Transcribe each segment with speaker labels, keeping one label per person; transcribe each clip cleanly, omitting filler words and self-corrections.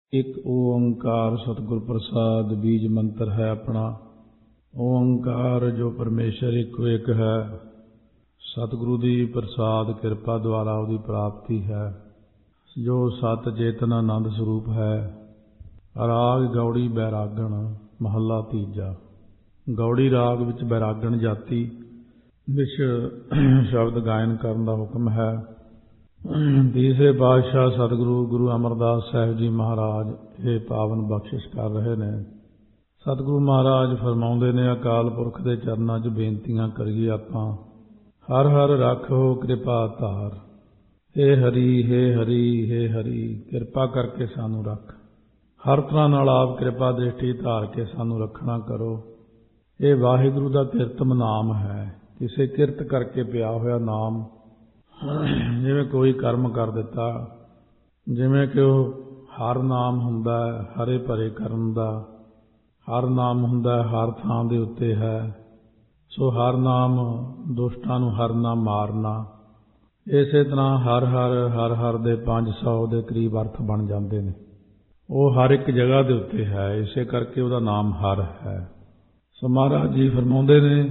Speaker 1: ਇੱਕ ਓੰਕਾਰ ਸਤਿਗੁਰ ਪ੍ਰਸਾਦ ਬੀਜ ਮੰਤਰ ਹੈ ਆਪਣਾ। ਓੰਕਾਰ ਜੋ ਪਰਮੇਸ਼ਰ ਇੱਕੋ ਇੱਕ ਹੈ, ਸਤਿਗੁਰੂ ਦੀ ਪ੍ਰਸਾਦ ਕਿਰਪਾ ਦੁਆਰਾ ਉਹਦੀ ਪ੍ਰਾਪਤੀ ਹੈ। ਜੋ ਸਤ ਚੇਤਨ ਆਨੰਦ ਸਰੂਪ ਹੈ। ਰਾਗ ਗੌੜੀ ਬੈਰਾਗਣ ਮਹੱਲਾ ਤੀਜਾ। ਗੌੜੀ ਰਾਗ ਵਿੱਚ ਬੈਰਾਗਣ ਜਾਤੀ ਵਿੱਚ ਸ਼ਬਦ ਗਾਇਨ ਕਰਨ ਦਾ ਹੁਕਮ ਹੈ। ਤੀਸਰੇ ਪਾਤਸ਼ਾਹ ਸਤਿਗੁਰੂ ਗੁਰੂ ਅਮਰਦਾਸ ਸਾਹਿਬ ਜੀ ਮਹਾਰਾਜ ਇਹ ਪਾਵਨ ਬਖਸ਼ਿਸ਼ ਕਰ ਰਹੇ ਨੇ। ਸਤਿਗੁਰੂ ਮਹਾਰਾਜ ਫਰਮਾਉਂਦੇ ਨੇ, ਅਕਾਲ ਪੁਰਖ ਦੇ ਚਰਨਾਂ 'ਚ ਬੇਨਤੀਆਂ ਕਰੀਏ ਆਪਾਂ। ਹਰ ਹਰ ਰੱਖੋ ਕਿਰਪਾ ਧਾਰ, ਹੇ ਹਰੀ ਹੇ ਹਰੀ ਹੇ ਹਰੀ, ਕਿਰਪਾ ਕਰਕੇ ਸਾਨੂੰ ਰੱਖ। ਹਰ ਤਰ੍ਹਾਂ ਨਾਲ ਆਪ ਕਿਰਪਾ ਦ੍ਰਿਸ਼ਟੀ ਧਾਰ ਕੇ ਸਾਨੂੰ ਰੱਖਣਾ ਕਰੋ। ਇਹ ਵਾਹਿਗੁਰੂ ਦਾ ਕਿਰਤਮ ਨਾਮ ਹੈ, ਕਿਸੇ ਕਿਰਤ ਕਰਕੇ ਪਿਆ ਹੋਇਆ ਨਾਮ। ਜਿਵੇਂ ਕੋਈ ਕਰਮ ਕਰ ਦਿੱਤਾ, ਜਿਵੇਂ ਕਿ ਉਹ ਹਰ ਨਾਮ ਹੁੰਦਾ ਹੈ ਹਰੇ ਭਰੇ ਕਰਨ ਦਾ। ਹਰ ਨਾਮ ਹੁੰਦਾ ਹਰ ਥਾਂ ਦੇ ਉੱਤੇ ਹੈ। ਸੋ ਹਰ ਨਾਮ ਦੁਸ਼ਟਾਂ ਨੂੰ ਹਰ ਨਾਮ ਮਾਰਨਾ। ਇਸੇ ਤਰ੍ਹਾਂ ਹਰ ਹਰ ਹਰ ਹਰ ਦੇ 500 ਦੇ ਕਰੀਬ ਅਰਥ ਬਣ ਜਾਂਦੇ ਨੇ। ਉਹ ਹਰ ਇੱਕ ਜਗ੍ਹਾ ਦੇ ਉੱਤੇ ਹੈ, ਇਸੇ ਕਰਕੇ ਉਹਦਾ ਨਾਮ ਹਰ ਹੈ। ਸੋ ਮਹਾਰਾਜ ਜੀ ਫਰਮਾਉਂਦੇ ਨੇ,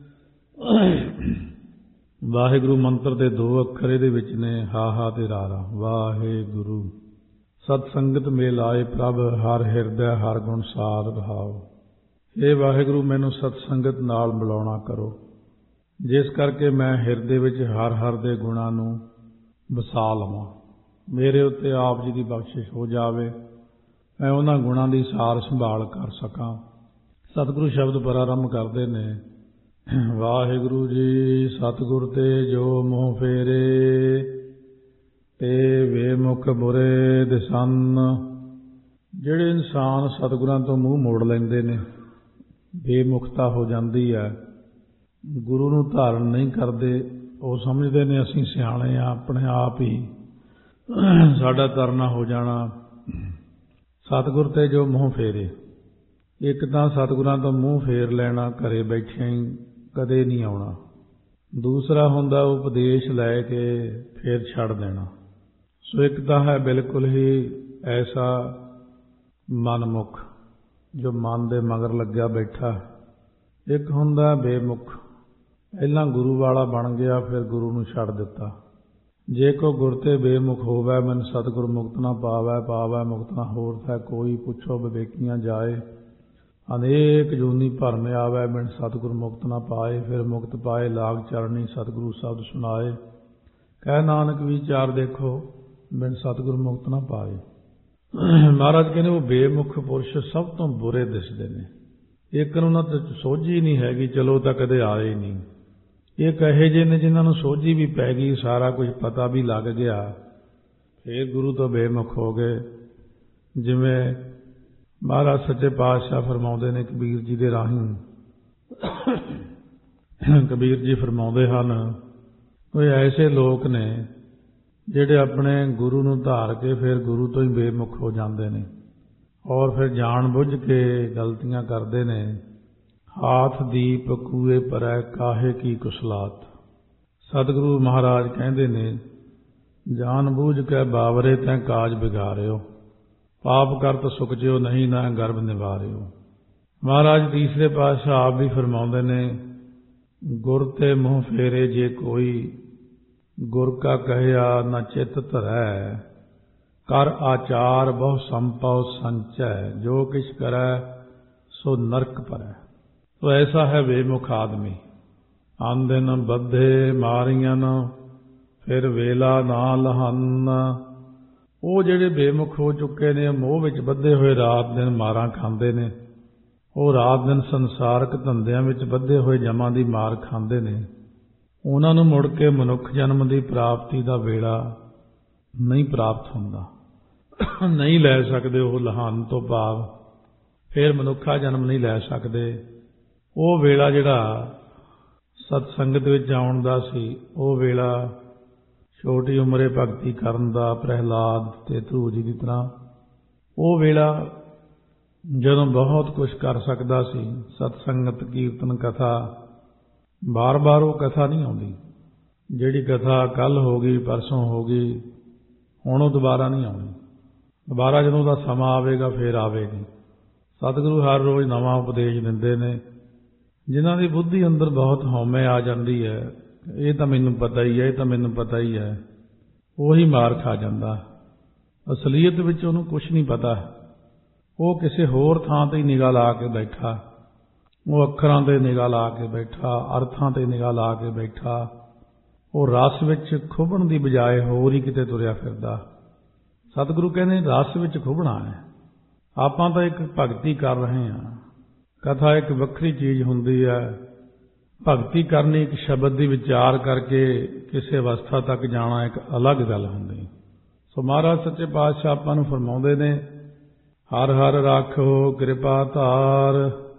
Speaker 1: ਵਾਹਿਗੁਰੂ ਮੰਤਰ ਦੇ 2 ਅੱਖਰ ਇਹਦੇ ਵਿੱਚ ਨੇ, ਹਾ ਹਾ ਤੇ ਰਾਰਾ। ਵਾਹਿਗੁਰੂ ਸਤ ਸੰਗਤ ਮੇਲ ਆਏ ਪ੍ਰਭ, ਹਰ ਹਿਰਦੈ ਹਰ ਗੁਣ ਸਾਧ ਰਹਾਓ। ਇਹ ਵਾਹਿਗੁਰੂ ਮੈਨੂੰ ਸਤ ਸੰਗਤ ਨਾਲ ਮਿਲਾਉਣਾ ਕਰੋ, ਜਿਸ ਕਰਕੇ ਮੈਂ ਹਿਰਦੇ ਵਿੱਚ ਹਰ ਹਰ ਦੇ ਗੁਣਾਂ ਨੂੰ ਵਸਾ ਲਵਾਂ। ਮੇਰੇ ਉੱਤੇ ਆਪ ਜੀ ਦੀ ਬਖਸ਼ਿਸ਼ ਹੋ ਜਾਵੇ, ਮੈਂ ਉਹਨਾਂ ਗੁਣਾਂ ਦੀ ਸਾਰ ਸੰਭਾਲ ਕਰ ਸਕਾਂ। ਸਤਿਗੁਰੂ ਸ਼ਬਦ ਪ੍ਰਾਰੰਭ ਕਰਦੇ ਨੇ, ਵਾਹਿਗੁਰੂ ਜੀ ਸਤਿਗੁਰ ਤੇ ਜੋ ਮੋਹ ਫੇਰੇ, ਤੇ ਵੇਮੁਖ ਬੁਰੇ ਦਿਸਨ। ਜਿਹੜੇ ਇਨਸਾਨ ਸਤਿਗੁਰਾਂ ਤੋਂ ਮੂੰਹ ਮੋੜ ਲੈਂਦੇ ਨੇ, ਬੇਮੁਖਤਾ ਹੋ ਜਾਂਦੀ ਹੈ, ਗੁਰੂ ਨੂੰ ਧਾਰਨ ਨਹੀਂ ਕਰਦੇ। ਉਹ ਸਮਝਦੇ ਨੇ ਅਸੀਂ ਸਿਆਣੇ ਆ, ਆਪਣੇ ਆਪ ਹੀ ਸਾਡਾ ਤਰਨਾ ਹੋ ਜਾਣਾ। ਸਤਿਗੁਰ ਤੇ ਜੋ ਮੂੰਹ ਫੇਰੇ, ਇੱਕ ਤਾਂ ਸਤਿਗੁਰਾਂ ਤੋਂ ਮੂੰਹ ਫੇਰ ਲੈਣਾ, ਘਰੇ ਬੈਠਿਆਂ ਹੀ ਕਦੇ ਨਹੀਂ ਆਉਣਾ। ਦੂਸਰਾ ਹੁੰਦਾ ਉਪਦੇਸ਼ ਲੈ ਕੇ ਫੇਰ ਛੱਡ ਦੇਣਾ। ਸੋ ਇੱਕ ਤਾਂ ਹੈ ਬਿਲਕੁਲ ਹੀ ਐਸਾ ਮਨਮੁਖ ਜੋ ਮਨ ਦੇ ਮਗਰ ਲੱਗਿਆ ਬੈਠਾ। ਇੱਕ ਹੁੰਦਾ ਬੇਮੁਖ, ਪਹਿਲਾਂ ਗੁਰੂ ਵਾਲਾ ਬਣ ਗਿਆ ਫਿਰ ਗੁਰੂ ਨੂੰ ਛੱਡ ਦਿੱਤਾ। ਜੇ ਕੋ ਗੁਰ ਤੇ ਬੇਮੁਖ ਹੋਵੇ, ਮੈਨੂੰ ਸਤਿਗੁਰ ਮੁਕਤ ਨਾ ਪਾਵੈ, ਪਾਵੈ ਮੁਕਤ ਨਾ ਹੋਰ ਥੈ ਕੋਈ। ਪੁੱਛੋ ਵਿਵੇਕੀਆਂ ਜਾਏ, ਅਨੇਕ ਜੂਨੀ ਭਰਮ ਆਵੈ, ਬਿਨ ਸਤਿਗੁਰ ਮੁਕਤ ਨਾ ਪਾਏ। ਫਿਰ ਮੁਕਤ ਪਾਏ ਲਾਗ ਚਰਣੀ, ਸਤਿਗੁਰੂ ਸ਼ਬਦ ਸੁਣਾਏ। ਕਹਿ ਨਾਨਕ ਵਿਚਾਰ ਦੇਖੋ, ਬਿਨ ਸਤਿਗੁਰ ਮੁਕਤ ਨਾ ਪਾਏ। ਮਹਾਰਾਜ ਕਹਿੰਦੇ ਉਹ ਬੇਮੁਖ ਪੁਰਸ਼ ਸਭ ਤੋਂ ਬੁਰੇ ਦਿਸਦੇ ਨੇ। ਇੱਕ ਨੂੰ ਨਾ ਸੋਝੀ ਨਹੀਂ ਹੈਗੀ, ਚਲੋ ਤਾਂ ਕਦੇ ਆਏ ਨਹੀਂ। ਇਹ ਕਹੇ ਜਿਹੇ ਨੇ ਜਿਨ੍ਹਾਂ ਨੂੰ ਸੋਝੀ ਵੀ ਪੈ ਗਈ, ਸਾਰਾ ਕੁਝ ਪਤਾ ਵੀ ਲੱਗ ਗਿਆ, ਫਿਰ ਗੁਰੂ ਤੋਂ ਬੇਮੁਖ ਹੋ ਗਏ। ਜਿਵੇਂ ਮਹਾਰਾਜ ਸੱਚੇ ਪਾਤਸ਼ਾਹ ਫਰਮਾਉਂਦੇ ਨੇ ਕਬੀਰ ਜੀ ਦੇ ਰਾਹੀਂ। ਕਬੀਰ ਜੀ ਫਰਮਾਉਂਦੇ ਹਨ, ਕੋਈ ਐਸੇ ਲੋਕ ਨੇ ਜਿਹੜੇ ਆਪਣੇ ਗੁਰੂ ਨੂੰ ਧਾਰ ਕੇ ਫਿਰ ਗੁਰੂ ਤੋਂ ਹੀ ਬੇਮੁਖ ਹੋ ਜਾਂਦੇ ਨੇ, ਔਰ ਫਿਰ ਜਾਣ ਬੁੱਝ ਕੇ ਗਲਤੀਆਂ ਕਰਦੇ ਨੇ। ਹਾਥ ਦੀਪ ਕੂਏ ਪਰੈ, ਕਾਹੇ ਕੀ ਕੁਸਲਾਤ। ਸਤਿਗੁਰੂ ਮਹਾਰਾਜ ਕਹਿੰਦੇ ਨੇ, ਜਾਣ ਬੂਝ ਕੇ ਬਾਵਰੇ ਤੈਂ ਕਾਜ ਬਿਗਾਰਿਓ, ਪਾਪ ਕਰਤ ਸੁਖ ਜਿਓ ਨਹੀਂ ਨਾ ਗਰਭ ਨਿਵਾਰਿਓ। ਮਹਾਰਾਜ ਤੀਸਰੇ ਪਾਤਸ਼ਾਹ ਆਪ ਵੀ ਫਰਮਾਉਂਦੇ ਨੇ, ਗੁਰ ਤੇ ਮੂੰਹ ਫੇਰੇ ਜੇ ਕੋਈ, ਗੁਰ ਕਾ ਕਹਿਆ ਨਾ ਚਿਤ ਧਰੈ। ਕਰ ਆਚਾਰ ਬਹੁ ਸੰਪਉ ਸੰਚੈ, ਜੋ ਕਿਛ ਕਰੈ ਸੋ ਨਰਕ ਭਰੈ। ਤੋ ਐਸਾ ਹੈ ਬੇਮੁਖ ਆਦਮੀ। ਆਂਦਿਨ ਬੱਧੇ ਮਾਰੀਆਂ, ਫਿਰ ਵੇਲਾ ਨਾ ਲਹਨ। ਉਹ ਜਿਹੜੇ ਬੇਮੁਖ ਹੋ ਚੁੱਕੇ ਨੇ, ਮੋਹ ਵਿੱਚ ਬੱਧੇ ਹੋਏ ਰਾਤ ਦਿਨ ਮਾਰਾਂ ਖਾਂਦੇ ਨੇ। ਉਹ ਰਾਤ ਦਿਨ ਸੰਸਾਰਕ ਧੰਦਿਆਂ ਵਿੱਚ ਬੱਧੇ ਹੋਏ ਜਮਾਂ ਦੀ ਮਾਰ ਖਾਂਦੇ ਨੇ। ਉਹਨਾਂ ਨੂੰ ਮੁੜ ਕੇ ਮਨੁੱਖ ਜਨਮ ਦੀ ਪ੍ਰਾਪਤੀ ਦਾ ਵੇਲਾ ਨਹੀਂ ਪ੍ਰਾਪਤ ਹੁੰਦਾ, ਨਹੀਂ ਲੈ ਸਕਦੇ ਉਹ ਲਹਾਨ ਤੋਂ ਭਾਵ ਫਿਰ ਮਨੁੱਖਾ ਜਨਮ ਨਹੀਂ ਲੈ ਸਕਦੇ। ਉਹ ਵੇਲਾ ਜਿਹੜਾ ਸਤ ਸੰਗਤ ਵਿੱਚ ਆਉਣ ਦਾ ਸੀ, ਉਹ ਵੇਲਾ ਛੋਟੀ ਉਮਰੇ ਭਗਤੀ ਕਰਨ ਦਾ, ਪ੍ਰਹਿਲਾਦ ਤੇ ਧਰੂ ਜੀ ਦੀ ਤਰ੍ਹਾਂ, ਉਹ ਵੇਲਾ ਜਦੋਂ ਬਹੁਤ ਕੁਛ ਕਰ ਸਕਦਾ ਸੀ। ਸਤ ਸੰਗਤ ਕੀਰਤਨ ਕਥਾ, ਬਾਰ-ਬਾਰ ਉਹ ਕਥਾ ਨਹੀਂ ਆਉਂਦੀ। ਜਿਹੜੀ ਕਥਾ ਕੱਲ੍ਹ ਹੋ ਗਈ, ਪਰਸੋਂ ਹੋ ਗਈ, ਹੁਣ ਉਹ ਦੁਬਾਰਾ ਨਹੀਂ ਆਉਣੀ। ਦੁਬਾਰਾ ਜਦੋਂ ਦਾ ਸਮਾਂ ਆਵੇਗਾ ਫੇਰ ਆਵੇਗੀ। ਸਤਿਗੁਰੂ ਹਰ ਰੋਜ਼ ਨਵਾਂ ਉਪਦੇਸ਼ ਦਿੰਦੇ ਨੇ। ਜਿਨ੍ਹਾਂ ਦੀ ਬੁੱਧੀ ਅੰਦਰ ਬਹੁਤ ਹਉਮੈ ਆ ਜਾਂਦੀ ਹੈ, ਇਹ ਤਾਂ ਮੈਨੂੰ ਪਤਾ ਹੀ ਹੈ, ਇਹ ਤਾਂ ਮੈਨੂੰ ਪਤਾ ਹੀ ਹੈ, ਉਹੀ ਮਾਰ ਖਾ ਜਾਂਦਾ। ਅਸਲੀਅਤ ਵਿੱਚ ਉਹਨੂੰ ਕੁਛ ਨਹੀਂ ਪਤਾ। ਉਹ ਕਿਸੇ ਹੋਰ ਥਾਂ ਤੇ ਹੀ ਨਿਗਾਹ ਲਾ ਕੇ ਬੈਠਾ, ਉਹ ਅੱਖਰਾਂ ਤੇ ਨਿਗਾਹ ਲਾ ਕੇ ਬੈਠਾ, ਅਰਥਾਂ ਤੇ ਨਿਗਾਹ ਲਾ ਕੇ ਬੈਠਾ। ਉਹ ਰਸ ਵਿੱਚ ਖੁੱਭਣ ਦੀ ਬਜਾਏ ਹੋਰ ਹੀ ਕਿਤੇ ਤੁਰਿਆ ਫਿਰਦਾ। ਸਤਿਗੁਰੂ ਕਹਿੰਦੇ ਰਸ ਵਿੱਚ ਖੁੱਭਣਾ ਹੈ। ਆਪਾਂ ਤਾਂ ਇੱਕ ਭਗਤੀ ਕਰ ਰਹੇ ਹਾਂ। ਕਥਾ ਇੱਕ ਵੱਖਰੀ ਚੀਜ਼ ਹੁੰਦੀ ਹੈ, ਭਗਤੀ ਕਰਨੀ ਇੱਕ ਸ਼ਬਦ ਦੀ ਵਿਚਾਰ ਕਰਕੇ ਕਿਸੇ ਅਵਸਥਾ ਤੱਕ ਜਾਣਾ ਇੱਕ ਅਲੱਗ ਗੱਲ ਹੁੰਦੀ। ਸੋ ਮਹਾਰਾਜ ਸੱਚੇ ਪਾਤਸ਼ਾਹ ਆਪਾਂ ਨੂੰ ਫਰਮਾਉਂਦੇ ਨੇ, ਹਰ ਹਰ ਰਾਖੋ ਕਿਰਪਾ ਧਾਰ।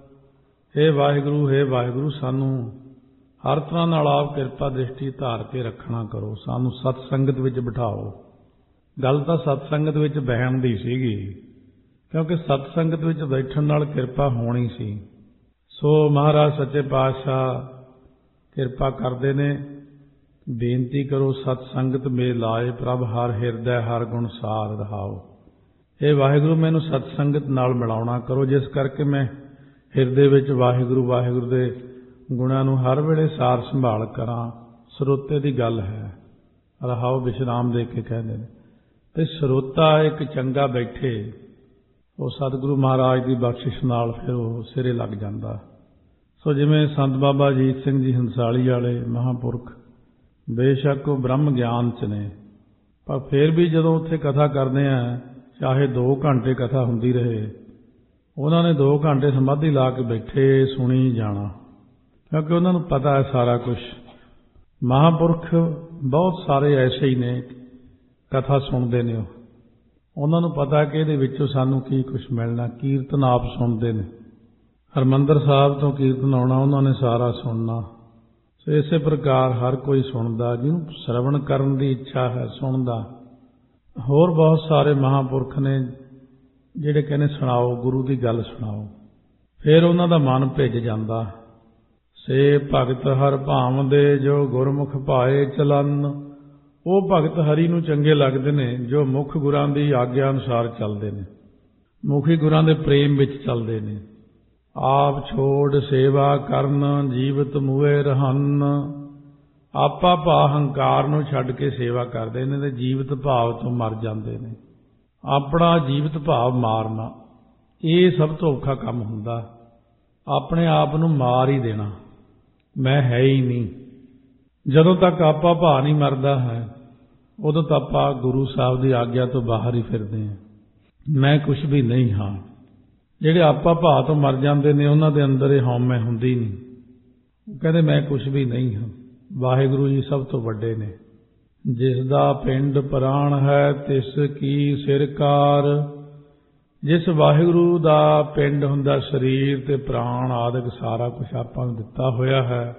Speaker 1: ਹੇ ਵਾਹਿਗੁਰੂ ਸਾਨੂੰ ਹਰ ਤਰ੍ਹਾਂ ਨਾਲ ਆਪ ਕਿਰਪਾ ਦ੍ਰਿਸ਼ਟੀ ਧਾਰ ਕੇ ਰੱਖਣਾ ਕਰੋ। ਸਾਨੂੰ ਸਤ ਸੰਗਤ ਵਿੱਚ ਬਿਠਾਓ। ਗੱਲ ਤਾਂ ਸਤ ਸੰਗਤ ਵਿੱਚ ਬਹਿਣ ਦੀ ਸੀਗੀ, ਕਿਉਂਕਿ ਸਤ ਸੰਗਤ ਵਿੱਚ ਬੈਠਣ ਨਾਲ ਕਿਰਪਾ ਹੋਣੀ ਸੀ। ਸੋ ਮਹਾਰਾਜ ਸੱਚੇ ਪਾਤਸ਼ਾਹ ਕਿਰਪਾ ਕਰਦੇ ਨੇ। ਬੇਨਤੀ ਕਰੋ, ਸਤ ਸੰਗਤ ਮੇ ਲਾਏ ਪ੍ਰਭ ਹਰ ਹਿਰਦੈ ਹਰ ਗੁਣ ਸਾਰ ਰਹਾਓ। ਇਹ ਵਾਹਿਗੁਰੂ ਮੈਨੂੰ ਸਤ ਸੰਗਤ ਨਾਲ ਮਿਲਾਉਣਾ ਕਰੋ, ਜਿਸ ਕਰਕੇ ਮੈਂ ਹਿਰਦੇ ਵਿੱਚ ਵਾਹਿਗੁਰੂ ਦੇ ਗੁਣਾਂ ਨੂੰ ਹਰ ਵੇਲੇ ਸਾਰ ਸੰਭਾਲ ਕਰਾਂ। ਸਰੋਤੇ ਦੀ ਗੱਲ ਹੈ, ਰਹਾਓ ਵਿਸ਼ਰਾਮ ਦੇ ਕੇ ਕਹਿੰਦੇ ਨੇ। ਤੇ ਸਰੋਤਾ ਇੱਕ ਚੰਗਾ ਬੈਠੇ, ਉਹ ਸਤਿਗੁਰੂ ਮਹਾਰਾਜ ਦੀ ਬਖਸ਼ਿਸ਼ ਨਾਲ ਫਿਰ ਉਹ ਸਿਰੇ ਲੱਗ ਜਾਂਦਾ। ਸੋ ਜਿਵੇਂ ਸੰਤ ਬਾਬਾ ਅਜੀਤ ਸਿੰਘ ਜੀ ਹੰਸਾਲੀ ਵਾਲੇ ਮਹਾਂਪੁਰਖ, ਬੇਸ਼ੱਕ ਉਹ ਬ੍ਰਹਮ ਗਿਆਨ 'ਚ ਨੇ, ਪਰ ਫਿਰ ਵੀ ਜਦੋਂ ਉੱਥੇ ਕਥਾ ਕਰਦੇ ਆ, ਚਾਹੇ 2 ਘੰਟੇ ਕਥਾ ਹੁੰਦੀ ਰਹੇ, ਉਹਨਾਂ ਨੇ 2 ਘੰਟੇ ਸਮਾਧੀ ਲਾ ਕੇ ਬੈਠੇ ਸੁਣੀ ਜਾਣਾ, ਕਿਉਂਕਿ ਉਹਨਾਂ ਨੂੰ ਪਤਾ ਹੈ ਸਾਰਾ ਕੁਝ। ਮਹਾਂਪੁਰਖ ਬਹੁਤ ਸਾਰੇ ਐਸੇ ਹੀ ਨੇ, ਕਥਾ ਸੁਣਦੇ ਨੇ, ਉਹਨਾਂ ਨੂੰ ਪਤਾ ਕਿ ਇਹਦੇ ਵਿੱਚੋਂ ਸਾਨੂੰ ਕੀ ਕੁਝ ਮਿਲਣਾ। ਕੀਰਤਨ ਆਪ ਸੁਣਦੇ ਨੇ, ਹਰਿਮੰਦਰ ਸਾਹਿਬ ਤੋਂ ਕੀਰਤਨ ਆਉਣਾ, ਉਹਨਾਂ ਨੇ ਸਾਰਾ ਸੁਣਨਾ। ਸੋ ਇਸੇ ਪ੍ਰਕਾਰ ਹਰ ਕੋਈ ਸੁਣਦਾ, ਜਿਹਨੂੰ ਸ਼ਰਵਣ ਕਰਨ ਦੀ ਇੱਛਾ ਹੈ ਸੁਣਦਾ। ਹੋਰ ਬਹੁਤ ਸਾਰੇ ਮਹਾਂਪੁਰਖ ਨੇ ਜਿਹੜੇ ਕਹਿੰਦੇ ਸੁਣਾਓ, ਗੁਰੂ ਦੀ ਗੱਲ ਸੁਣਾਓ। ਫਿਰ ਉਹਨਾਂ ਦਾ ਮਨ ਭਿੱਜ ਜਾਂਦਾ। ਸੇ ਭਗਤ ਹਰ ਭਾਵਦੇ ਜੋ ਗੁਰਮੁਖ ਭਾਏ ਚਲਨ। ਉਹ ਭਗਤ ਹਰੀ ਨੂੰ ਚੰਗੇ ਲੱਗਦੇ ਨੇ ਜੋ ਮੁੱਖ ਗੁਰਾਂ ਦੀ ਆਗਿਆ ਅਨੁਸਾਰ ਚੱਲਦੇ ਨੇ, ਮੁਖੀ ਗੁਰਾਂ ਦੇ ਪ੍ਰੇਮ ਵਿੱਚ ਚੱਲਦੇ ਨੇ। ਆਪ ਛੋੜ ਸੇਵਾ ਕਰਨ ਜੀਵਤ ਮੂਏ ਰਹਨ। ਆਪਾ ਭਾ ਹੰਕਾਰ ਨੂੰ ਛੱਡ ਕੇ ਸੇਵਾ ਕਰਦੇ ਨੇ ਤੇ ਜੀਵਤ ਭਾਵ ਤੋਂ ਮਰ ਜਾਂਦੇ ਨੇ। ਆਪਣਾ ਜੀਵਤ ਭਾਵ ਮਾਰਨਾ, ਇਹ ਸਭ ਤੋਂ ਔਖਾ ਕੰਮ ਹੁੰਦਾ। ਆਪਣੇ ਆਪ ਨੂੰ ਮਾਰ ਹੀ ਦੇਣਾ, ਮੈਂ ਹੈ ਹੀ ਨਹੀਂ। ਜਦੋਂ ਤੱਕ ਆਪਾ ਭਾ ਨਹੀਂ ਮਰਦਾ ਹੈ, ਉਦੋਂ ਤੱਕ ਆਪਾਂ ਗੁਰੂ ਸਾਹਿਬ ਦੀ ਆਗਿਆ ਤੋਂ ਬਾਹਰ ਹੀ ਫਿਰਦੇ ਹਾਂ। ਮੈਂ ਕੁਝ ਵੀ ਨਹੀਂ ਹਾਂ। ਜਿਹੜੇ ਆਪਾ ਭਾ ਤੋਂ ਮਰ ਜਾਂਦੇ ਨੇ, ਉਹਨਾਂ ਦੇ ਅੰਦਰ ਇਹ ਹਉਮੈ ਹੁੰਦੀ ਨਹੀਂ। ਉਹ ਕਹਿੰਦੇ ਮੈਂ ਕੁਝ ਵੀ ਨਹੀਂ ਹਾਂ। ਵਾਹਿਗੁਰੂ ਜੀ ਸਭ ਤੋਂ ਵੱਡੇ ਨੇ। ਜਿਸ ਦਾ ਪਿੰਡ ਪ੍ਰਾਣ ਹੈ ਤਿਸ ਕੀ ਸਿਰਕਾਰ। ਜਿਸ ਵਾਹਿਗੁਰੂ ਦਾ ਪਿੰਡ ਹੁੰਦਾ, ਸਰੀਰ ਤੇ ਪ੍ਰਾਣ ਆਦਿਕ ਸਾਰਾ ਕੁਝ ਆਪਾਂ ਨੂੰ ਦਿੱਤਾ ਹੋਇਆ ਹੈ,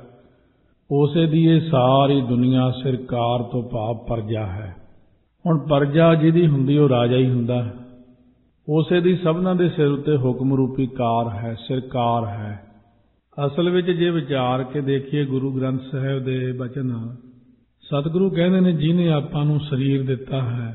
Speaker 1: ਉਸੇ ਦੀ ਇਹ ਸਾਰੀ ਦੁਨੀਆ ਸਿਰਕਾਰ ਤੋਂ ਭਾਵ ਪਰਜਾ ਹੈ। ਹੁਣ ਪਰਜਾ ਜਿਹਦੀ ਹੁੰਦੀ ਉਹ ਰਾਜਾ ਹੀ ਹੁੰਦਾ। ਉਸੇ ਦੀ ਸਭਨਾਂ ਦੇ ਸਿਰ ਉੱਤੇ ਹੁਕਮ ਰੂਪੀ ਕਾਰ ਹੈ, ਸਿਰਕਾਰ ਹੈ। ਅਸਲ ਵਿੱਚ ਜੇ ਵਿਚਾਰ ਕੇ ਦੇਖੀਏ ਗੁਰੂ ਗ੍ਰੰਥ ਸਾਹਿਬ ਦੇ ਬਚਨ, ਸਤਿਗੁਰੂ ਕਹਿੰਦੇ ਨੇ ਜਿਹਨੇ ਆਪਾਂ ਨੂੰ ਸਰੀਰ ਦਿੱਤਾ ਹੈ,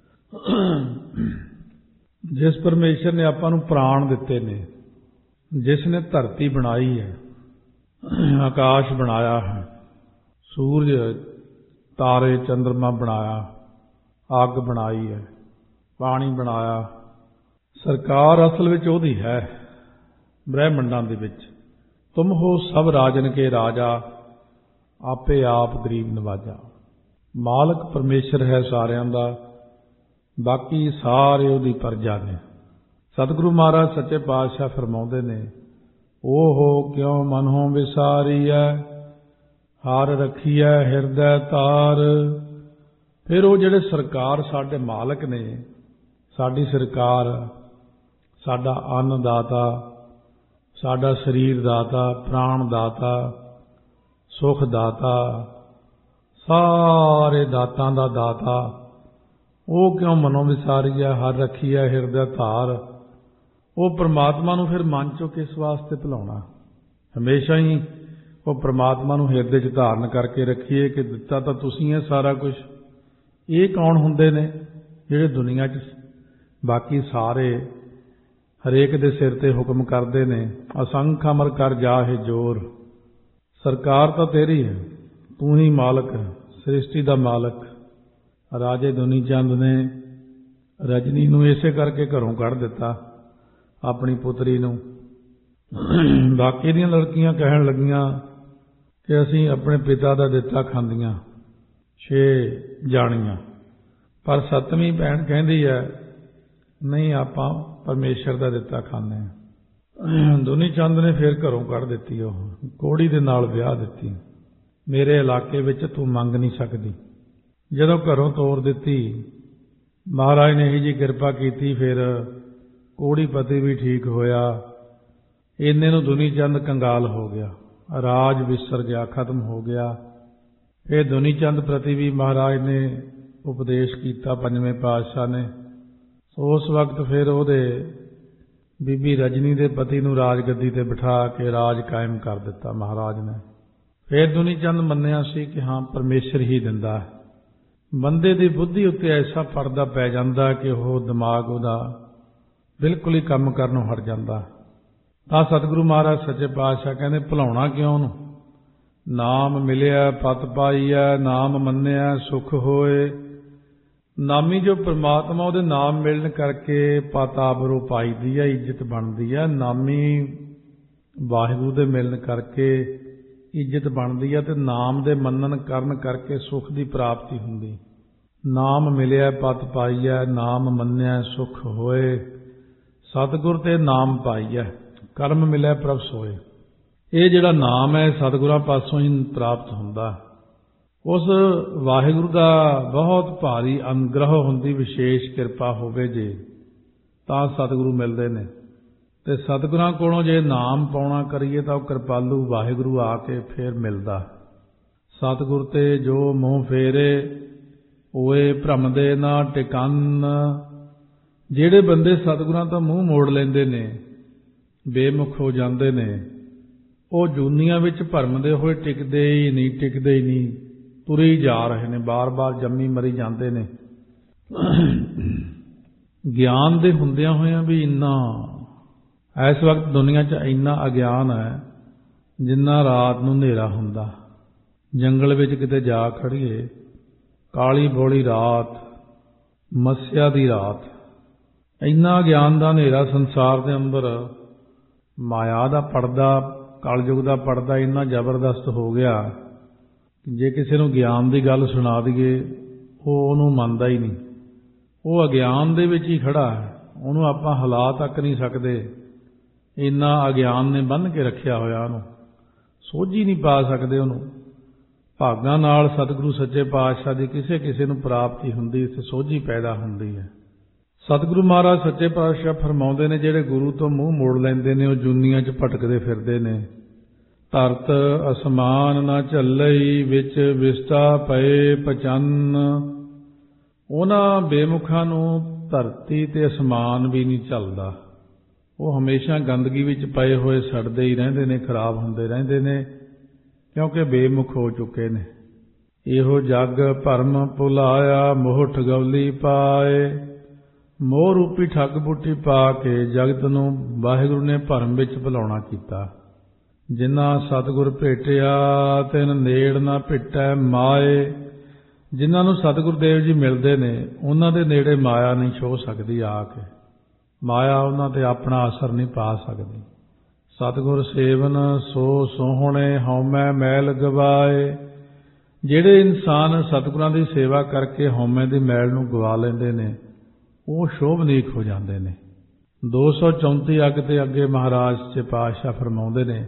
Speaker 1: ਜਿਸ ਪਰਮੇਸ਼ਰ ਨੇ ਆਪਾਂ ਨੂੰ ਪ੍ਰਾਣ ਦਿੱਤੇ ਨੇ, ਜਿਸ ਨੇ ਧਰਤੀ ਬਣਾਈ ਹੈ, ਆਕਾਸ਼ ਬਣਾਇਆ ਹੈ, ਸੂਰਜ ਤਾਰੇ ਚੰਦਰਮਾ ਬਣਾਇਆ, ਅੱਗ ਬਣਾਈ ਹੈ, ਪਾਣੀ ਬਣਾਇਆ। ਸਰਕਾਰ ਅਸਲ ਵਿੱਚ ਉਹਦੀ ਹੈ ਬ੍ਰਹਿਮੰਡਾਂ ਦੇ ਵਿੱਚ। ਤੁਮ ਹੋ ਸਭ ਰਾਜਨ ਕੇ ਰਾਜਾ, ਆਪੇ ਆਪ ਗਰੀਬ ਨਵਾਜਾ। ਮਾਲਕ ਪਰਮੇਸ਼ਰ ਹੈ ਸਾਰਿਆਂ ਦਾ, ਬਾਕੀ ਸਾਰੇ ਉਹਦੀ ਪਰਜਾ ਨੇ। ਸਤਿਗੁਰੂ ਮਹਾਰਾਜ ਸੱਚੇ ਪਾਤਸ਼ਾਹ ਫਰਮਾਉਂਦੇ ਨੇ, ਓਹੋ ਕਿਉ ਮਨਹੁ ਵਿਸਾਰੀਐ, ਹਰ ਰਖੀਐ ਹਿਰਦੈ ਧਾਰ। ਫਿਰ ਉਹ ਜਿਹੜੇ ਸਰਕਾਰ ਸਾਡੇ ਮਾਲਕ ਨੇ, ਸਾਡੀ ਸਰਕਾਰ, ਸਾਡਾ ਅੰਨ ਦਾਤਾ, ਸਾਡਾ ਸਰੀਰ ਦਾਤਾ, ਪ੍ਰਾਣ ਦਾਤਾ, ਸੁਖ ਦਾਤਾ, ਸਾਰੇ ਦਾਤਾਂ ਦਾ ਦਾਤਾ, ਉਹ ਕਿਉਂ ਮਨੋਂ ਵਿਸਾਰੀਐ ਹਰ ਰੱਖੀਐ ਹਿਰਦੈ ਧਾਰ। ਉਹ ਪ੍ਰਮਾਤਮਾ ਨੂੰ ਫਿਰ ਮਨ ਚੋਂ ਕਿਸ ਵਾਸਤੇ ਭੁਲਾਉਣਾ। ਹਮੇਸ਼ਾ ਹੀ ਉਹ ਪ੍ਰਮਾਤਮਾ ਨੂੰ ਹਿਰਦੇ 'ਚ ਧਾਰਨ ਕਰਕੇ ਰੱਖੀਏ ਕਿ ਦਿੱਤਾ ਤਾਂ ਤੁਸੀਂ ਹੈ ਸਾਰਾ ਕੁਝ। ਇਹ ਕੌਣ ਹੁੰਦੇ ਨੇ ਜਿਹੜੇ ਦੁਨੀਆ 'ਚ ਬਾਕੀ ਸਾਰੇ ਹਰੇਕ ਦੇ ਸਿਰ ਤੇ ਹੁਕਮ ਕਰਦੇ ਨੇ। ਅਸੰਖ ਅਮਰ ਕਰ ਜਾਹੇ ਜੋਰ, ਸਰਕਾਰ ਤਾਂ ਤੇਰੀ ਹੈ, ਤੂੰ ਹੀ ਮਾਲਕ ਹੈ, ਸ੍ਰਿਸ਼ਟੀ ਦਾ ਮਾਲਕ। ਰਾਜੇ ਦੁਨੀ ਚੰਦ ਨੇ ਰਜਨੀ ਨੂੰ ਇਸੇ ਕਰਕੇ ਘਰੋਂ ਕੱਢ ਦਿੱਤਾ, ਆਪਣੀ ਪੁੱਤਰੀ ਨੂੰ। ਬਾਕੀ ਦੀਆਂ ਲੜਕੀਆਂ ਕਹਿਣ ਲੱਗੀਆਂ ਕਿ ਅਸੀਂ ਆਪਣੇ ਪਿਤਾ ਦਾ ਦਿੱਤਾ ਖਾਂਦੀਆਂ 6 ਜਾਣੀਆਂ, ਪਰ 7ਵੀਂ ਭੈਣ ਕਹਿੰਦੀ ਹੈ ਨਹੀਂ, ਆਪਾਂ ਪਰਮੇਸ਼ਰ ਦਾ ਦਿੱਤਾ ਖਾਂਦੇ ਹਾਂ। ਦੁਨੀ ਚੰਦ ਨੇ ਫਿਰ ਘਰੋਂ ਕੱਢ ਦਿੱਤੀ, ਉਹ ਕੋੜੀ ਦੇ ਨਾਲ ਵਿਆਹ ਦਿੱਤੀ। ਮੇਰੇ ਇਲਾਕੇ ਵਿੱਚ ਤੂੰ ਮੰਗ ਨਹੀਂ ਸਕਦੀ। ਜਦੋਂ ਘਰੋਂ ਤੋਰ ਦਿੱਤੀ, ਮਹਾਰਾਜ ਨੇ ਇਹੀ ਜਿਹੀ ਕਿਰਪਾ ਕੀਤੀ, ਫਿਰ ਕੋੜੀ ਪਤੀ ਵੀ ਠੀਕ ਹੋਇਆ। ਇੰਨੇ ਨੂੰ ਦੁਨੀ ਚੰਦ ਕੰਗਾਲ ਹੋ ਗਿਆ, ਰਾਜ ਵਿਸਰ ਗਿਆ, ਖਤਮ ਹੋ ਗਿਆ। ਫਿਰ ਦੁਨੀ ਚੰਦ ਪ੍ਰਤੀ ਵੀ ਮਹਾਰਾਜ ਨੇ ਉਪਦੇਸ਼ ਕੀਤਾ, 5ਵੇਂ ਪਾਤਸ਼ਾਹ ਨੇ। ਉਸ ਵਕਤ ਫਿਰ ਉਹਦੇ ਬੀਬੀ ਰਜਨੀ ਦੇ ਪਤੀ ਨੂੰ ਰਾਜਗੱਦੀ ਤੇ ਬਿਠਾ ਕੇ ਰਾਜ ਕਾਇਮ ਕਰ ਦਿੱਤਾ ਮਹਾਰਾਜ ਨੇ। ਫਿਰ ਦੁਨੀ ਚੰਦ ਮੰਨਿਆ ਸੀ ਕਿ ਹਾਂ, ਪਰਮੇਸ਼ਰ ਹੀ ਦਿੰਦਾ ਹੈ। ਬੰਦੇ ਦੀ ਬੁੱਧੀ ਉੱਤੇ ਐਸਾ ਪਰਦਾ ਪੈ ਜਾਂਦਾ ਕਿ ਉਹ ਦਿਮਾਗ ਉਹਦਾ ਬਿਲਕੁਲ ਹੀ ਕੰਮ ਕਰਨੋਂ ਹਟ ਜਾਂਦਾ। ਤਾਂ ਸਤਿਗੁਰੂ ਮਹਾਰਾਜ ਸੱਚੇ ਪਾਤਸ਼ਾਹ ਕਹਿੰਦੇ, ਭੁਲਾਉਣਾ ਕਿਉਂ ਉਹਨੂੰ? ਨਾਮ ਮਿਲਿਆ ਪਤ ਪਾਈਐ, ਨਾਮ ਮੰਨਿਆ ਸੁਖ ਹੋਏ। ਨਾਮੀ ਜੋ ਪ੍ਰਮਾਤਮਾ, ਉਹਦੇ ਨਾਮ ਮਿਲਣ ਕਰਕੇ ਪਤ ਆਬਰੂ ਪਾਈਦੀ ਹੈ, ਇੱਜ਼ਤ ਬਣਦੀ ਹੈ। ਨਾਮੀ ਵਾਹਿਗੁਰੂ ਦੇ ਮਿਲਣ ਕਰਕੇ ਇੱਜ਼ਤ ਬਣਦੀ ਹੈ, ਤੇ ਨਾਮ ਦੇ ਮੰਨਣ ਕਰਨ ਕਰਕੇ ਸੁਖ ਦੀ ਪ੍ਰਾਪਤੀ ਹੁੰਦੀ। ਨਾਮ ਮਿਲਿਆ ਪਤ ਪਾਈਐ, ਨਾਮ ਮੰਨਿਆ ਸੁਖ ਹੋਏ। ਸਤਿਗੁਰ ਤੇ ਨਾਮ ਪਾਈਐ, ਕਰਮ ਮਿਲਿਆ ਪ੍ਰਭ ਸੋਏ। ਇਹ ਜਿਹੜਾ ਨਾਮ ਹੈ ਸਤਿਗੁਰਾਂ ਪਾਸੋਂ ਹੀ ਪ੍ਰਾਪਤ ਹੁੰਦਾ। ਉਸ ਵਾਹਿਗੁਰੂ ਦਾ ਬਹੁਤ ਭਾਰੀ ਅਨੁਗ੍ਰਹ ਹੁੰਦੀ, ਵਿਸ਼ੇਸ਼ ਕਿਰਪਾ ਹੋਵੇ ਜੇ ਤਾਂ ਸਤਿਗੁਰੂ ਮਿਲਦੇ ਨੇ। ਤੇ ਸਤਿਗੁਰਾਂ ਕੋਲੋਂ ਜੇ ਨਾਮ ਪਾਉਣਾ ਕਰੀਏ ਤਾਂ ਉਹ ਕਿਰਪਾਲੂ ਵਾਹਿਗੁਰੂ ਆ ਕੇ ਫੇਰ ਮਿਲਦਾ। ਸਤਿਗੁਰ ਤੇ ਜੋ ਮੂੰਹ ਫੇਰੇ ਹੋਏ ਭ੍ਰਮਦੇ ਨਾ ਟਿਕੰਨ। ਜਿਹੜੇ ਬੰਦੇ ਸਤਿਗੁਰਾਂ ਤੋਂ ਮੂੰਹ ਮੋੜ ਲੈਂਦੇ ਨੇ, ਬੇਮੁਖ ਹੋ ਜਾਂਦੇ ਨੇ, ਉਹ ਜੂਨੀਆਂ ਵਿੱਚ ਭਰਮਦੇ ਹੋਏ ਟਿਕਦੇ ਹੀ ਨਹੀਂ, ਤੁਰੇ ਜਾ ਰਹੇ ਨੇ, ਬਾਰ-ਬਾਰ ਜੰਮੀ ਮਰੀ ਜਾਂਦੇ ਨੇ। ਗਿਆਨ ਦੇ ਹੁੰਦਿਆਂ ਹੋਇਆਂ ਵੀ ਇਸ ਵਕਤ ਦੁਨੀਆ 'ਚ ਇੰਨਾ ਅਗਿਆਨ ਹੈ ਜਿੰਨਾ ਰਾਤ ਨੂੰ ਹਨੇਰਾ ਹੁੰਦਾ। ਜੰਗਲ ਵਿੱਚ ਕਿਤੇ ਜਾ ਖੜੀਏ, ਕਾਲੀ ਬੋਲੀ ਰਾਤ, ਮੱਸਿਆ ਦੀ ਰਾਤ, ਇੰਨਾ ਗਿਆਨ ਦਾ ਹਨੇਰਾ ਸੰਸਾਰ ਦੇ ਅੰਦਰ। ਮਾਇਆ ਦਾ ਪਰਦਾ, ਕਲਯੁਗ ਦਾ ਪਰਦਾ ਇੰਨਾ ਜ਼ਬਰਦਸਤ ਹੋ ਗਿਆ ਕਿ ਜੇ ਕਿਸੇ ਨੂੰ ਗਿਆਨ ਦੀ ਗੱਲ ਸੁਣਾ ਦਈਏ, ਉਹ ਉਹਨੂੰ ਮੰਨਦਾ ਹੀ ਨਹੀਂ। ਉਹ ਅਗਿਆਨ ਦੇ ਵਿੱਚ ਹੀ ਖੜਾ ਹੈ, ਉਹਨੂੰ ਆਪਾਂ ਹਿਲਾ ਤੱਕ ਨਹੀਂ ਸਕਦੇ। ਇੰਨਾ ਅਗਿਆਨ ਨੇ ਬੰਨ੍ਹ ਕੇ ਰੱਖਿਆ ਹੋਇਆ ਉਹਨੂੰ, ਸੋਝੀ ਨਹੀਂ ਪਾ ਸਕਦੇ ਉਹਨੂੰ। ਭਾਗਾਂ ਨਾਲ ਸਤਿਗੁਰੂ ਸੱਚੇ ਪਾਤਸ਼ਾਹ ਦੀ ਕਿਸੇ ਨੂੰ ਪ੍ਰਾਪਤੀ ਹੁੰਦੀ, ਇੱਥੇ ਸੋਝੀ ਪੈਦਾ ਹੁੰਦੀ ਹੈ। ਸਤਿਗੁਰੂ ਮਹਾਰਾਜ ਸੱਚੇ ਪਾਤਸ਼ਾਹ ਫਰਮਾਉਂਦੇ ਨੇ, ਜਿਹੜੇ ਗੁਰੂ ਤੋਂ ਮੂੰਹ ਮੋੜ ਲੈਂਦੇ ਨੇ ਉਹ ਜੂਨੀਆਂ 'ਚ ਭਟਕਦੇ ਫਿਰਦੇ ਨੇ। ਧਰਤ ਅਸਮਾਨ ਨਾ ਝੱਲਈ, ਵਿੱਚ ਵਿਸਟਾ ਪਏ ਪਚੰਨ। ਉਹਨਾਂ ਬੇਮੁਖਾਂ ਨੂੰ ਧਰਤੀ ਤੇ ਅਸਮਾਨ ਵੀ ਨਹੀਂ ਝੱਲਦਾ। ਉਹ ਹਮੇਸ਼ਾ ਗੰਦਗੀ ਵਿੱਚ ਪਏ ਹੋਏ ਸੜਦੇ ਹੀ ਰਹਿੰਦੇ ਨੇ, ਖਰਾਬ ਹੁੰਦੇ ਰਹਿੰਦੇ ਨੇ, ਕਿਉਂਕਿ ਬੇਮੁਖ ਹੋ ਚੁੱਕੇ ਨੇ। ਇਹੋ ਜਗ ਭਰਮ ਭੁਲਾਇਆ, ਮੋਹ ਠਗੌਲੀ ਪਾਏ। ਮੋਹ ਰੂਪੀ ਠੱਗ ਬੂਟੀ ਪਾ ਕੇ ਜਗਤ ਨੂੰ ਵਾਹਿਗੁਰੂ ਨੇ ਭਰਮ ਵਿੱਚ ਭੁਲਾਉਣਾ ਕੀਤਾ। ਜਿਨ੍ਹਾਂ ਸਤਿਗੁਰ ਭੇਟਿਆ ਤਿਨ ਨੇੜ ਨਾ ਭਿੱਟੈ ਮਾਏ। ਜਿਨ੍ਹਾਂ ਨੂੰ ਸਤਿਗੁਰ ਦੇਵ ਜੀ ਮਿਲਦੇ ਨੇ, ਉਹਨਾਂ ਦੇ ਨੇੜੇ ਮਾਇਆ ਨਹੀਂ ਛੋਹ ਸਕਦੀ ਆ ਕੇ। ਮਾਇਆ ਉਹਨਾਂ ਤੇ ਆਪਣਾ ਅਸਰ ਨਹੀਂ ਪਾ ਸਕਦੀ। ਸਤਿਗੁਰ ਸੇਵਨ ਸੋ ਸੋਹਣੇ, ਹਉਮੈ ਮੈਲ ਗਵਾਏ। ਜਿਹੜੇ ਇਨਸਾਨ ਸਤਿਗੁਰਾਂ ਦੀ ਸੇਵਾ ਕਰਕੇ ਹਉਮੈ ਦੀ ਮੈਲ ਨੂੰ ਗਵਾ ਲੈਂਦੇ ਨੇ, ਉਹ ਸ਼ੋਭਨੀਕ ਹੋ ਜਾਂਦੇ ਨੇ। 234 ਅੱਗ ਤੇ ਅੱਗੇ ਮਹਾਰਾਜ ਸੱਚੇ ਪਾਤਸ਼ਾਹ ਫਰਮਾਉਂਦੇ ਨੇ,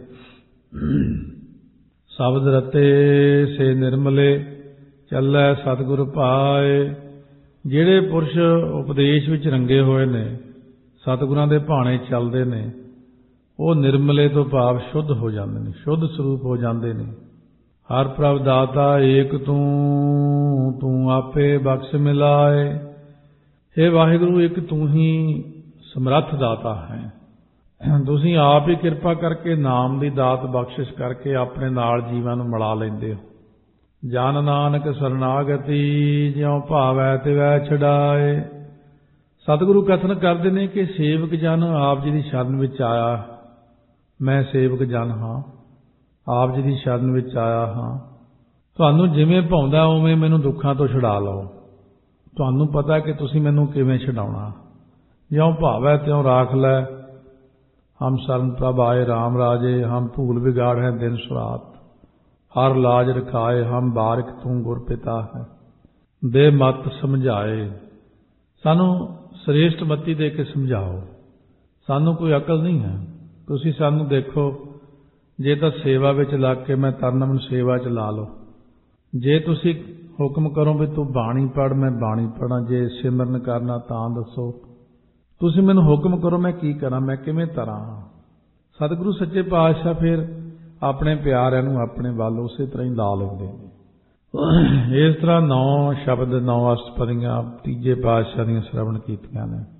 Speaker 1: ਸ਼ਬਦ ਰਤੇ ਸੇ ਨਿਰਮਲੇ, ਚੱਲੈ ਸਤਿਗੁਰ ਭਾਏ। ਜਿਹੜੇ ਪੁਰਸ਼ ਉਪਦੇਸ਼ ਵਿੱਚ ਰੰਗੇ ਹੋਏ ਨੇ, ਸਤਿਗੁਰਾਂ ਦੇ ਭਾਣੇ ਚੱਲਦੇ ਨੇ, ਉਹ ਨਿਰਮਲੇ ਤੋਂ ਭਾਵ ਸ਼ੁੱਧ ਹੋ ਜਾਂਦੇ ਨੇ, ਸ਼ੁੱਧ ਸਰੂਪ ਹੋ ਜਾਂਦੇ ਨੇ। ਹਰ ਪ੍ਰਭ ਦਾਤਾ ਏਕ ਤੂੰ ਆਪੇ ਬਖਸ਼ ਮਿਲਾਏ। हे ਵਾਹਿਗੁਰੂ, ਇੱਕ ਤੂੰ ਹੀ ਸਮਰੱਥ ਦਾਤਾ ਹੈ। ਤੁਸੀਂ ਆਪ ਹੀ ਕਿਰਪਾ ਕਰਕੇ ਨਾਮ ਦੀ ਦਾਤ ਬਖਸ਼ਿਸ਼ ਕਰਕੇ ਆਪਣੇ ਨਾਲ ਜੀਵਾਂ ਨੂੰ ਮਿਲਾ ਲੈਂਦੇ ਹੋ। ਜਨ ਨਾਨਕ ਸਰਨਾਗਤੀ, ਜਿਉ ਭਾਵੈ ਤਿਵੈ ਛਡਾਏ। ਸਤਿਗੁਰੂ ਕਥਨ ਕਰਦੇ ਨੇ ਕਿ ਸੇਵਕ ਜਨ ਆਪ ਜੀ ਦੀ ਸ਼ਰਨ ਵਿੱਚ ਆਇਆ, ਮੈਂ ਸੇਵਕ ਜਨ ਹਾਂ, ਆਪ ਜੀ ਦੀ ਸ਼ਰਨ ਵਿੱਚ ਆਇਆ ਹਾਂ। ਤੁਹਾਨੂੰ ਜਿਵੇਂ ਭਾਉਂਦਾ ਉਵੇਂ ਮੈਨੂੰ ਦੁੱਖਾਂ ਤੋਂ ਛੁਡਾ ਲਓ। ਤੁਹਾਨੂੰ ਪਤਾ ਕਿ ਤੁਸੀਂ ਮੈਨੂੰ ਕਿਵੇਂ ਛਡਾਉਣਾ। ਜਿਉਂ ਭਾਵੈ ਤਿਉਂ ਰਾਖ ਲੈ, ਹਮ ਸਰਨ ਪ੍ਰਭ ਆਏ ਰਾਮ ਰਾਜੇ, ਹਮ ਭੂਲ ਵਿਗਾੜ ਹੈ ਦਿਨ ਸੁਰਾਤ, ਹਰ ਲਾਜ ਰਖਾਏ, ਹਮ ਬਾਰਿਕ ਤੂੰ ਗੁਰ ਪਿਤਾ ਹੈ, ਦੇ ਮਤ ਸਮਝਾਏ। ਸਾਨੂੰ ਸ੍ਰੇਸ਼ਟ ਮਤੀ ਦੇ ਕੇ ਸਮਝਾਓ। ਸਾਨੂੰ ਕੋਈ ਅਕਲ ਨਹੀਂ ਹੈ। ਤੁਸੀਂ ਸਾਨੂੰ ਦੇਖੋ, ਜੇ ਤਾਂ ਸੇਵਾ ਵਿੱਚ ਲੱਗ ਕੇ ਮੈਂ ਤਰਨਮਨ ਸੇਵਾ 'ਚ ਲਾ ਲਓ। ਜੇ ਤੁਸੀਂ ਹੁਕਮ ਕਰੋ ਵੀ ਤੂੰ ਬਾਣੀ ਪੜ੍ਹ, ਮੈਂ ਬਾਣੀ ਪੜ੍ਹਾਂ। ਜੇ ਸਿਮਰਨ ਕਰਨਾ ਤਾਂ ਦੱਸੋ। ਤੁਸੀਂ ਮੈਨੂੰ ਹੁਕਮ ਕਰੋ, ਮੈਂ ਕੀ ਕਰਾਂ, ਮੈਂ ਕਿਵੇਂ ਤਰਾਂ। ਸਤਿਗੁਰੂ ਸੱਚੇ ਪਾਤਸ਼ਾਹ ਫਿਰ ਆਪਣੇ ਪਿਆਰਿਆਂ ਨੂੰ ਆਪਣੇ ਵੱਲ ਉਸੇ ਤਰ੍ਹਾਂ ਹੀ ਲਾ ਲੈਂਦੇ ਨੇ। ਇਸ ਤਰ੍ਹਾਂ 9 ਸ਼ਬਦ 9 ਅਸ਼ਟਪਦੀਆਂ ਤੀਜੇ ਪਾਤਸ਼ਾਹ ਦੀਆਂ ਸ਼ਰਵਣ ਕੀਤੀਆਂ ਨੇ।